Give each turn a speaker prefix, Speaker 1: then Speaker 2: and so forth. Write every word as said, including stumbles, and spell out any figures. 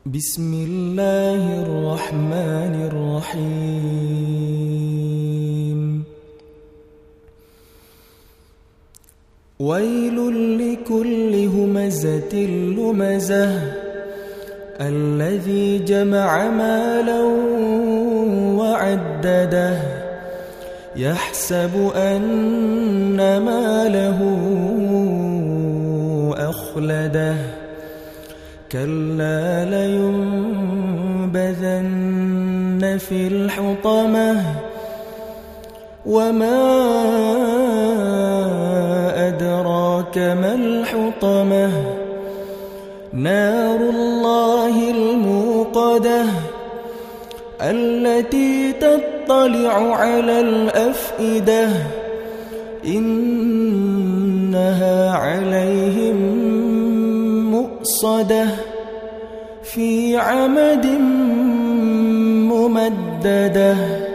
Speaker 1: بسم الله الرحمن الرحيم ويل لكل همزة لمزة الذي جمع مالا وعدده يحسب أن ماله أخلده كلا لينبذن في الحطمة وما أدراك ما الحطمة نار الله الموقدة التي تطلع على الأفئدة إنها عليهم مؤصدة في عمد ممددة.